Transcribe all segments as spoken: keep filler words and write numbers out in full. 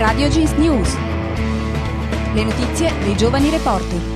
Radio Jeans News. Le notizie dei giovani reporter.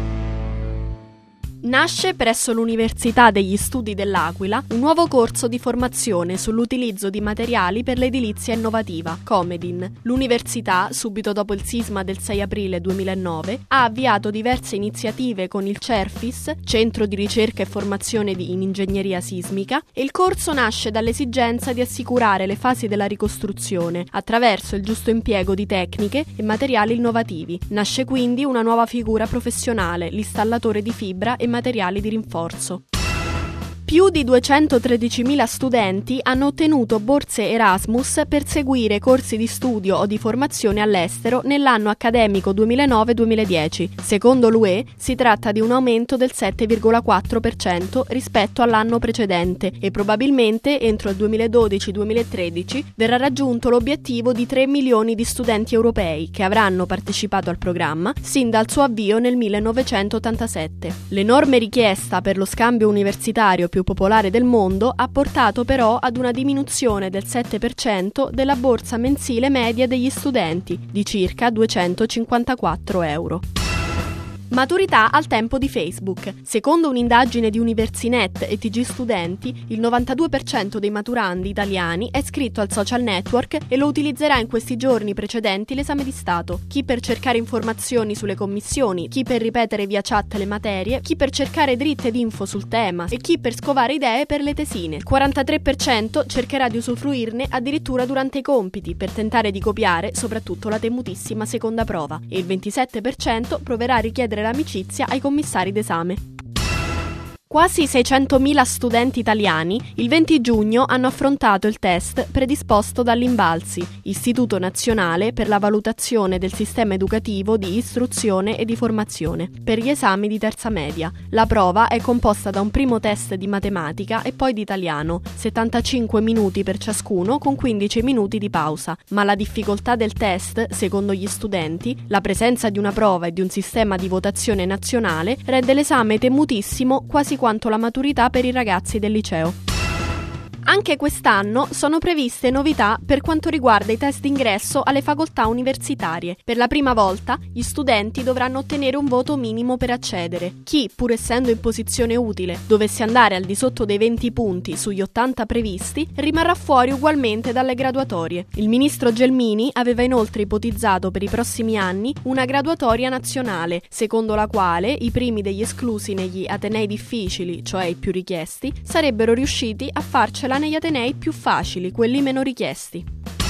Nasce presso l'Università degli Studi dell'Aquila un nuovo corso di formazione sull'utilizzo di materiali per l'edilizia innovativa, Comedin. L'università, subito dopo il sisma del sei aprile duemilanove, ha avviato diverse iniziative con il CERFIS, Centro di Ricerca e Formazione in Ingegneria Sismica, e il corso nasce dall'esigenza di assicurare le fasi della ricostruzione attraverso il giusto impiego di tecniche e materiali innovativi. Nasce quindi una nuova figura professionale, l'installatore di fibra e materiali di rinforzo. Più di duecentotredicimila studenti hanno ottenuto borse Erasmus per seguire corsi di studio o di formazione all'estero nell'anno accademico duemilanove duemiladieci. Secondo l'U E si tratta di un aumento del sette virgola quattro per cento rispetto all'anno precedente e probabilmente entro il duemiladodici duemilatredici verrà raggiunto l'obiettivo di tre milioni di studenti europei che avranno partecipato al programma sin dal suo avvio nel millenovecentottantasette. L'enorme richiesta per lo scambio universitario più più popolare del mondo ha portato però ad una diminuzione del sette per cento della borsa mensile media degli studenti, di circa duecentocinquantaquattro euro. Maturità al tempo di Facebook. Secondo un'indagine di Universinet e T G Studenti, il novantadue per cento dei maturandi italiani è iscritto al social network e lo utilizzerà in questi giorni precedenti l'esame di Stato. Chi per cercare informazioni sulle commissioni, chi per ripetere via chat le materie, chi per cercare dritte d'info sul tema e chi per scovare idee per le tesine. Il quarantatré per cento cercherà di usufruirne addirittura durante i compiti per tentare di copiare soprattutto la temutissima seconda prova e il ventisette per cento proverà a richiedere l'amicizia ai commissari d'esame. Quasi seicentomila studenti italiani il venti giugno hanno affrontato il test predisposto dall'Invalsi, Istituto Nazionale per la Valutazione del Sistema Educativo di Istruzione e di Formazione, per gli esami di terza media. La prova è composta da un primo test di matematica e poi di italiano, settantacinque minuti per ciascuno con quindici minuti di pausa, ma la difficoltà del test, secondo gli studenti, la presenza di una prova e di un sistema di votazione nazionale rende l'esame temutissimo quasi quanto la maturità per i ragazzi del liceo. Anche quest'anno sono previste novità per quanto riguarda i test d'ingresso alle facoltà universitarie. Per la prima volta gli studenti dovranno ottenere un voto minimo per accedere. Chi, pur essendo in posizione utile, dovesse andare al di sotto dei venti punti sugli ottanta previsti, rimarrà fuori ugualmente dalle graduatorie. Il ministro Gelmini aveva inoltre ipotizzato per i prossimi anni una graduatoria nazionale, secondo la quale i primi degli esclusi negli atenei difficili, cioè i più richiesti, sarebbero riusciti a farcela negli atenei più facili, quelli meno richiesti.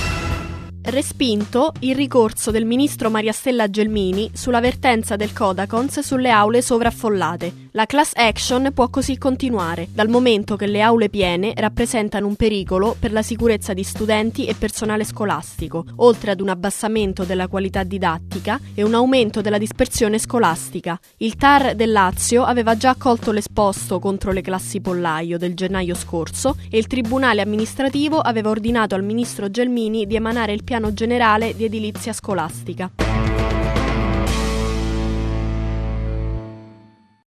Respinto il ricorso del ministro Mariastella Gelmini sulla vertenza del Codacons sulle aule sovraffollate. La class action può così continuare, dal momento che le aule piene rappresentano un pericolo per la sicurezza di studenti e personale scolastico, oltre ad un abbassamento della qualità didattica e un aumento della dispersione scolastica. Il T A R del Lazio aveva già accolto l'esposto contro le classi pollaio del gennaio scorso e il Tribunale amministrativo aveva ordinato al ministro Gelmini di emanare il piano generale di edilizia scolastica.